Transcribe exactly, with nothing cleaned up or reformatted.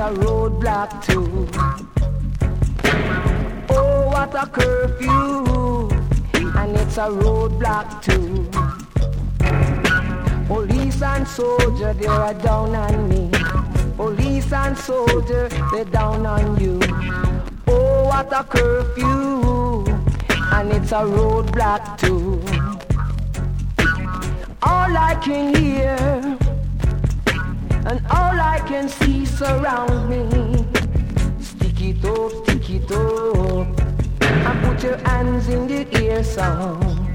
a roadblock too. Oh, what a curfew, and it's a roadblock too. Police and soldier, they are down on me. Police and soldier, they're down on you. Oh, what a curfew, and it's a roadblock too. All I can hear and all I can see surround me. Stick it up, stick it up, and put your hands in the air, son.